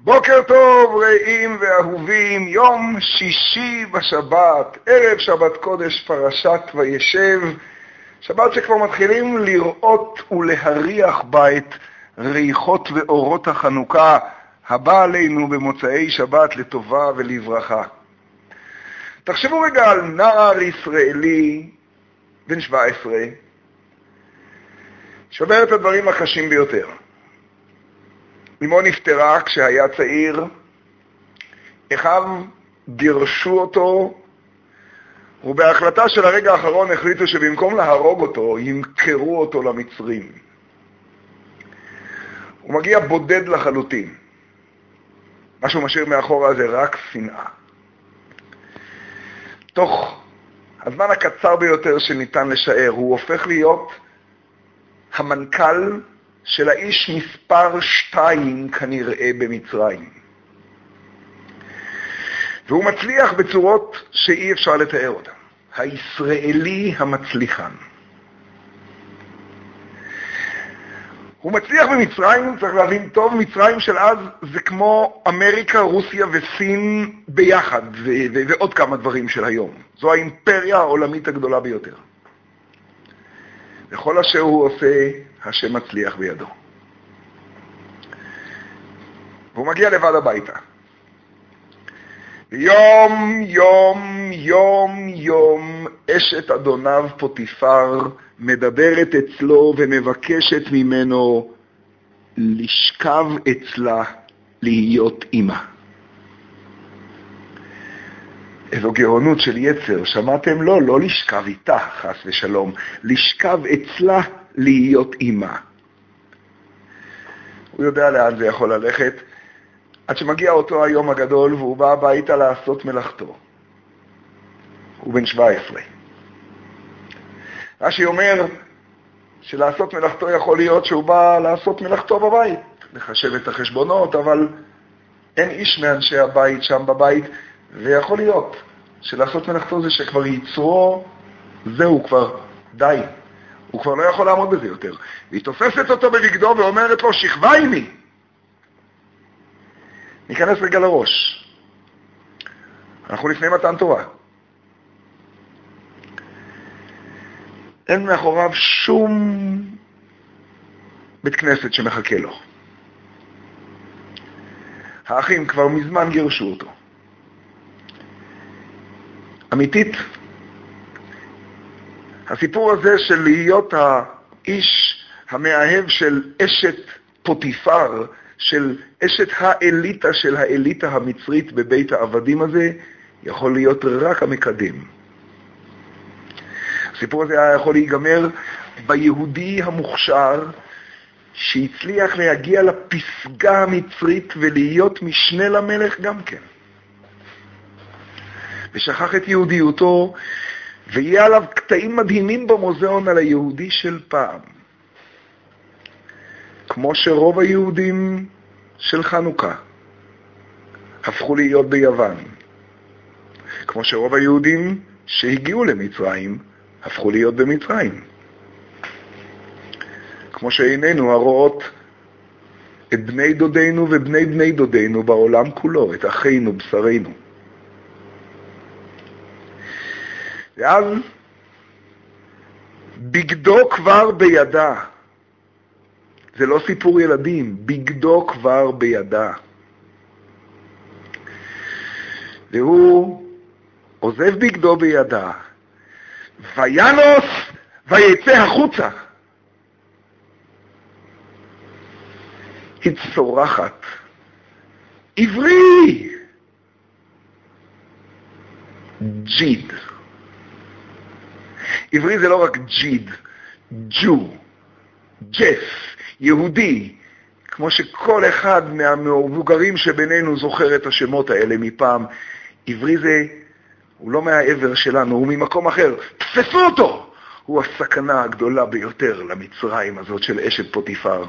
בוקר טוב רעים ואהובים, יום שישי בשבת, ערב שבת קודש פרשת וישב, שבת שכבר מתחילים לראות ולהריח בה את ריחות ואורות החנוכה הבא עלינו במוצאי שבת לטובה ולברכה. תחשבו רגע על נער ישראלי בן 17 שעובר את הדברים הקשים ביותר. אמו נפטרה כשהיה צעיר, אחיו גירשו אותו, ובהחלטה של הרגע האחרון החליטו שבמקום להרוג אותו, ימכרו אותו למצרים. הוא מגיע בודד לחלוטין. מה שהוא משאיר מאחורה זה רק שנאה. תוך הזמן הקצר ביותר שניתן לשער, הוא הופך להיות המנכ"ל של האיש מספר 2 כנראה במצרים. והוא מצליח בצורות שאי אפשר לתאר אותן. הישראלי המצליחן. הוא מצליח במצרים, צריך להבין טוב, מצרים של אז זה כמו אמריקה, רוסיה וסין ביחד, ועוד כמה דברים של היום. זו האימפריה העולמית הגדולה ביותר. וכל אשר הוא עושה, השם מצליח בידו. והוא מגיע לבד הביתה. יום, יום, יום, יום, אשת אדוניו פוטיפר מדברת אצלו ומבקשת ממנו לשכב אצלה להיות אמא. איזו גאונות של יצר, שמעתם? לא לשכב איתה, חס ושלום, לשכב אצלה להיות אמא. הוא יודע לאן זה יכול ללכת, עד שמגיע אותו היום הגדול והוא בא הביתה לעשות מלאכתו. הוא בן 17. רש"י אומר שלעשות מלאכתו יכול להיות שהוא בא לעשות מלאכתו בבית, לחשב את החשבונות, אבל אין איש מאנשי הבית שם בבית, ויכול להיות שלעשות מלאכתו זה שכבר יצרו, זהו כבר די. הוא כבר לא יכול לעמוד בזה יותר. והיא תופסת אותו בבגדו ואומרת לו, שכבה עימי. ניכנס רגע לראש. אנחנו לפני מתן תורה. אין מאחוריו שום בית כנסת שמחכה לו. האחים כבר מזמן גירשו אותו. אמיתית, הסיפור הזה של להיות האיש המאהב של אשת פוטיפר, של אשת האליטה של האליטה המצרית בבית העבדים הזה, יכול להיות רק המקדם. הסיפור הזה היה יכול להיגמר ביהודי המוכשר, שהצליח להגיע לפסגה המצרית ולהיות משנה למלך גם כן. ושכח את יהודיותו, ויהיה עליו קטעים מדהימים במוזיאון על היהודי של פעם. כמו שרוב היהודים של חנוכה הפכו להיות ביוון. כמו שרוב היהודים שהגיעו למצרים הפכו להיות במצרים. כמו שעינינו הרואות את בני דודינו ובני בני דודינו בעולם כולו, את אחינו, בשרינו. ואז בגדו כבר בידה. זה לא סיפור ילדים, בגדו כבר בידה. והוא עוזב בגדו בידה, וינוס ויצא החוצה. היא צורחת, עברי! ג'יד. עברי זה לא רק ג'יד, ג'ו, ג'ף, יהודי, כמו שכל אחד מהמבוגרים שבינינו זוכר את השמות האלה מפעם. עברי זה, הוא לא מהעבר שלנו, הוא ממקום אחר. תפסו אותו! הוא הסכנה הגדולה ביותר למצרים הזאת של אשת פוטיפר.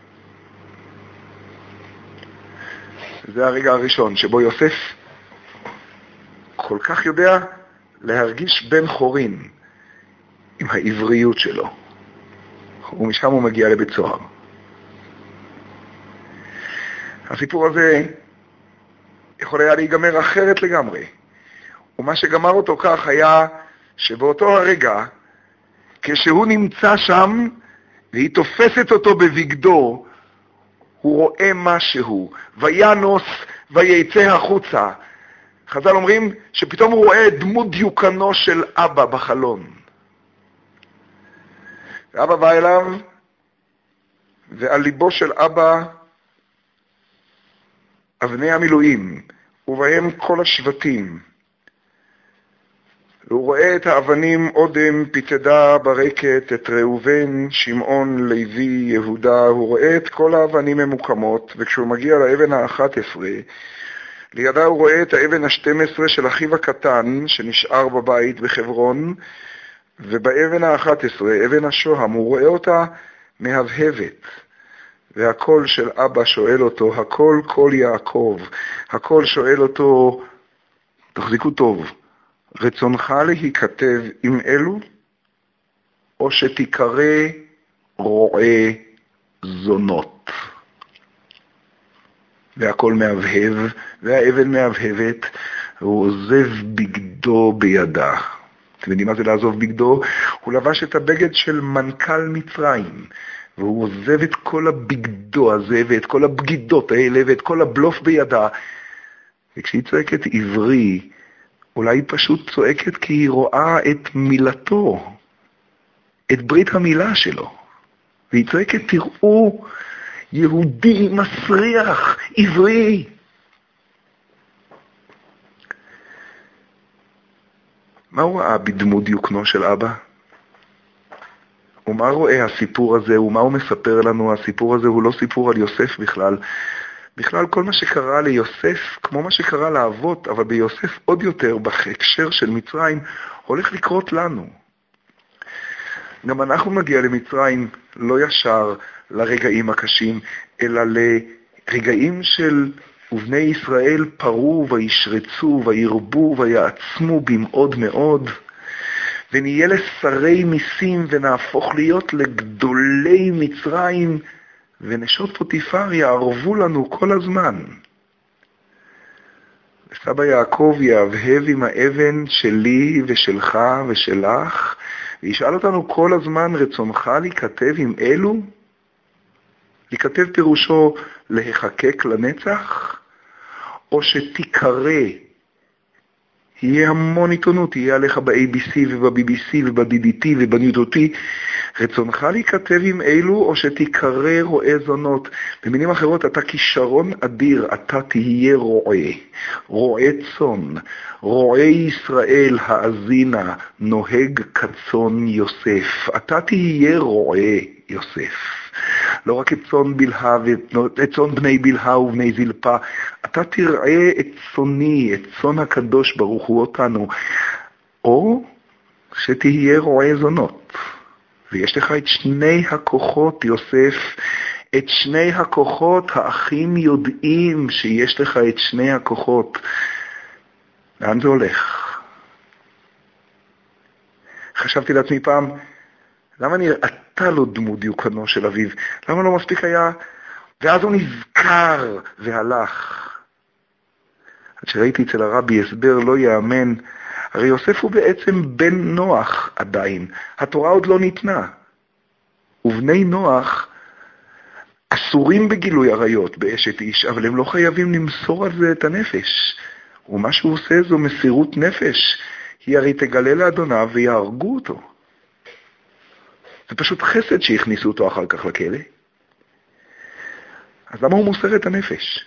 זה הרגע הראשון שבו יוסף כל כך יודע להרגיש בן חורין עם העבריות שלו. ומשם הוא מגיע לבית סוהר. הסיפור הזה יכול היה להיגמר אחרת לגמרי. ומה שגמר אותו כך היה שבאותו הרגע, כשהוא נמצא שם והיא תופסת אותו בבגדו, הוא רואה משהו, וינוס ויצא החוצה. חז"ל אומרים שפתאום הוא רואה את דמות דיוקנו של אבא בחלון. ואבא בא אליו, ועל ליבו של אבא אבני המילואים, ובהם כל השבטים. והוא רואה את האבנים אודם, פתדה, ברקת, את ראובן, שמעון, לוי, יהודה. הוא רואה את כל האבנים ממוקמות, וכשהוא מגיע לאבן ה-11, לידה הוא רואה את האבן ה-12 של אחיו הקטן, שנשאר בבית בחברון, ובאבן ה-11, אבן השוהם, הוא רואה אותה מהבהבת. והקול של אבא שואל אותו, הקול קול יעקב, הקול שואל אותו, תחזיקו טוב, רצונך להיכתב עם אלו, או שתיקרא רועה זונות. והקול מהבהב, והאבן מהבהבת, והוא עוזב בגדו בידה. אתם יודעים מה זה לעזוב בגדו? הוא לבש את הבגד של מנכ"ל מצרים, והוא עוזב את כל הבגדו הזה, ואת כל הבגידות האלה, ואת כל הבלוף בידה. וכשהיא צועקת עברי, אולי היא פשוט צועקת כי היא רואה את מילתו, את ברית המילה שלו. והיא צועקת, תראו, יהודי מסריח, עברי. מה הוא ראה בדמות דיוקנו של אבא? ומה רואה הסיפור הזה, ומה הוא מספר לנו? הסיפור הזה הוא לא סיפור על יוסף בכלל. בכלל כל מה שקרה ליוסף, כמו מה שקרה לאבות, אבל ביוסף עוד יותר, בהקשר של מצרים, הולך לקרות לנו. גם אנחנו נגיע למצרים לא ישר לרגעים הקשים, אלא לרגעים של ובני ישראל פרו וישרצו וירבו ויעצמו במאוד מאוד, ונהיה לשרי מיסים ונהפוך להיות לגדולי מצרים, ונשות פוטיפר יערבו לנו כל הזמן. וסבא יעקב יהבהב עם האבן שלי ושלך ושלך, וישאל אותנו כל הזמן, רצונך להיכתב עם אלו? להיכתב פירושו להחקק לנצח, או שתיקרא, יהיה המון עיתונות, יהיה עליך ב-ABC וב-BBC וב-DDT ובניודותי, רצונך להיכתב עם אלו, או שתיקרא רועה זונות. במילים אחרות, אתה כישרון אדיר, אתה תהיה רועה, רועה צאן, רועה ישראל האזינה, נוהג כצאן יוסף. אתה תהיה רועה יוסף. לא רק את צאן בלהה, את צאן בני בלהה ובני זלפה, אתה תראה את צאני, את צאן הקדוש ברוך הוא אותנו, או שתהיה רועה זונות. ויש לך את שני הכוחות, יוסף, את שני הכוחות. האחים יודעים שיש לך את שני הכוחות. לאן זה הולך? חשבתי לעצמי פעם, למה נראתה לו דמות דיוקנו של אביו? למה לא מספיק היה? ואז הוא נזכר והלך. עד שראיתי אצל הרבי הסבר לא יאמן, הרי יוסף הוא בעצם בן נוח עדיין. התורה עוד לא ניתנה. ובני נוח אסורים בגילוי עריות באשת איש, אבל הם לא חייבים למסור על זה את הנפש. ומה שהוא עושה זו מסירות נפש. היא הרי תגלה לאדוניו ויהרגו אותו. זה פשוט חסד שהכניסו אותו אחר כך לכלא. אז למה הוא מוסר את הנפש?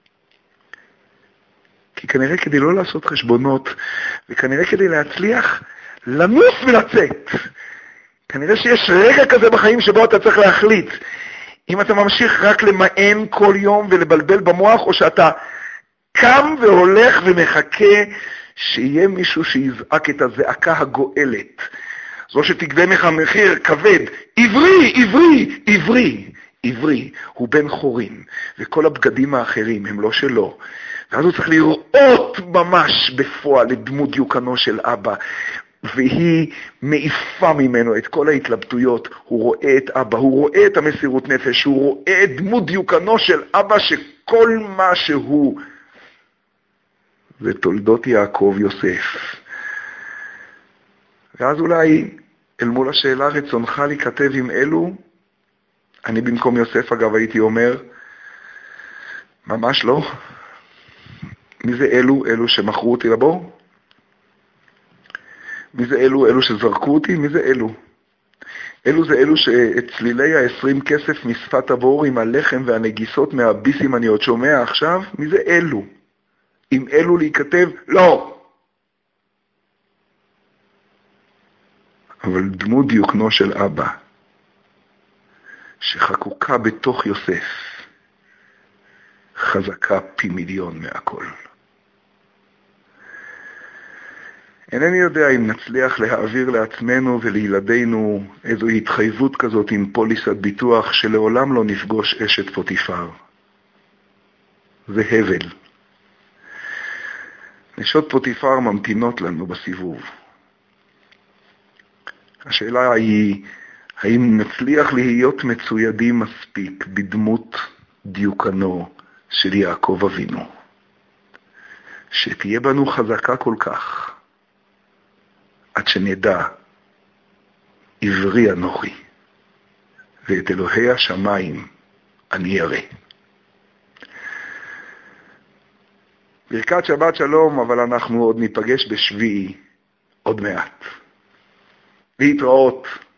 כי כנראה כדי לא לעשות חשבונות, וכנראה כדי להצליח לנוס ולצאת. כנראה שיש רגע כזה בחיים שבו אתה צריך להחליט, אם אתה ממשיך רק למען כל יום ולבלבל במוח, או שאתה קם והולך ומחכה שיהיה מישהו שיזעק את הזעקה הגואלת. זו שתגבה לך מחיר כבד, עברי, עברי, עברי. עברי הוא בן חורין, וכל הבגדים האחרים הם לא שלו. ואז הוא צריך לראות ממש בפועל את דמות דיוקנו של אבא. והיא מעיפה ממנו את כל ההתלבטויות. הוא רואה את אבא, הוא רואה את המסירות נפש, הוא רואה את דמות דיוקנו של אבא, שכל מה שהוא זה תולדות יעקב יוסף. ואז אולי אל מול השאלה רצונך להיכתב עם אלו, אני במקום יוסף אגב הייתי אומר, ממש לא. מי זה אלו? אלו שמכרו אותי לבור? מי זה אלו? אלו שזרקו אותי? מי זה אלו? אלו זה אלו שאת צלילי ה-20 כסף משפת הבור עם הלחם והנגיסות מהביסים אני עוד שומע עכשיו? מי זה אלו? עם אלו להיכתב? לא! אבל דמות דיוקנו של אבא, שחקוקה בתוך יוסף, חזקה פי מיליון מהכל. אינני יודע אם נצליח להעביר לעצמנו ולילדינו איזו התחייבות כזאת עם פוליסת ביטוח שלעולם לא נפגוש אשת פוטיפר. זה הבל. נשות פוטיפר ממתינות לנו בסיבוב. השאלה היא, האם נצליח להיות מצוידים מספיק בדמות דיוקנו של יעקב אבינו, שתהיה בנו חזקה כל כך, עד שנדע, עברי אנוכי, ואת אלוהי השמיים אני ירא. ברכת שבת שלום, אבל אנחנו עוד ניפגש בשביעי, עוד מעט. להתראות.